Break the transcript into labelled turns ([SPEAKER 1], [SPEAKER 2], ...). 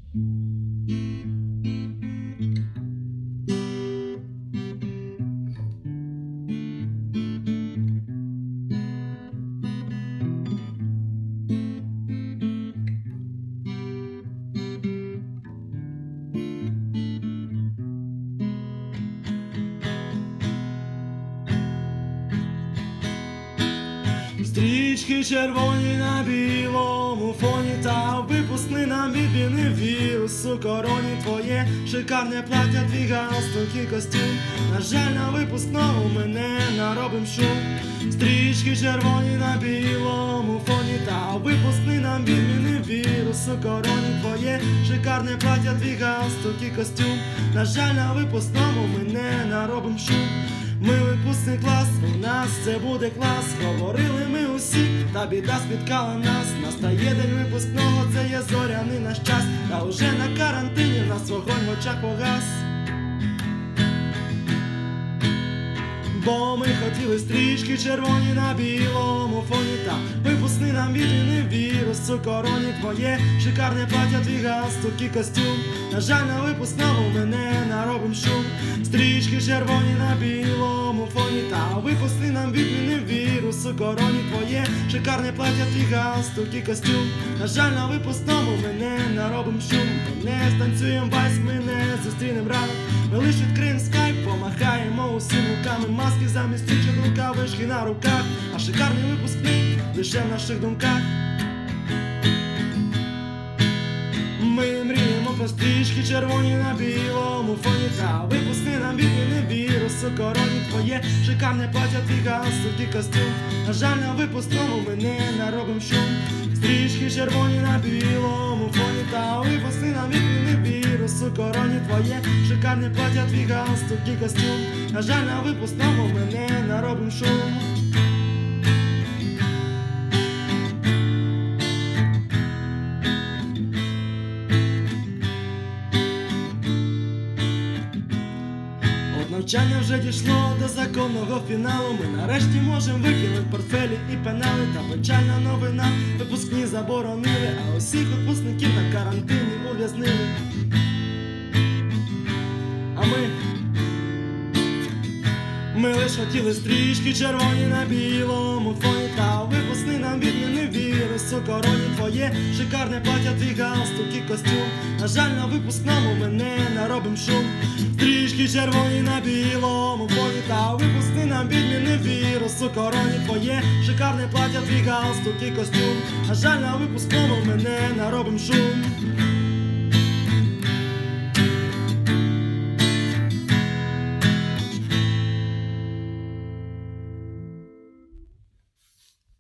[SPEAKER 1] Стрічки червоні на білому фоні, та випускни нам відміни вірус у короні. Твоє шикарне плаття, твій галстук і костюм. На жаль, на випускному ми не наробим шум. Стрічки червоні на білому фоні, та випускни нам відміни вірус у короні. Твоє шикарне плаття, твій галстук і костюм. На жаль, на випускному ми не наробим шум. Ми випускний клас, у нас це буде клас. Говорили ми усі, та біда спіткала нас. Настає день випускного, це є зоряний наш час. Та уже на карантині в нас вогонь в очах погас. Бо ми хотіли стрічки червоні на білому фоні, та випускни нам відміни вірус у короні. Твоє шикарне плаття, твій галстук і костюм. На жаль, на випускному ми не наробим шум. Стрічки червоні на білому фоні, та випусти нам відміни вірус у короні. Твоє шикарне плаття, твій галстук і костюм. На жаль, на випускному ми не наробим шум. Ми не станцюєм вальс, ми не зустрінем ранок. Ми лиш відкриєм скайп, помахаємо усім руками. Маски замість ключок, рукавички на руках. А шикарний випускний лише в наших думках. Ми мріємо про стрічки червоні на білому фоні, та випусти нам відміни вірус у короні. Твоє шикарне плаття, твій галстук і костюм. На жаль, на випускному ми не наробим шум. Стрічки червоні на білому фоні, та випусти нам відміни вірус у короні. Твоє шикарне плаття, твій галстук і костюм. На жаль, на випускному ми не наробим шум. Навчання вже дійшло до законного фіналу. Ми нарешті можемо викинути портфелі і пенали. Та печальна новина, випускні заборонили, а усіх випускників на карантині ув'язнили. А ми лиш хотіли стрічки червоні на білому фоні, та випускни нам відміни вірус у короні. Твоє шикарне плаття, твій галстук і костюм. На жаль, на випускному ми не наробим шум. Стрічки червоні на білому фоні, та випусти нам відміни вірус у короні. Твоє шикарне плаття, твій галстук і костюм. На жаль, на випускному ми не наробим шум.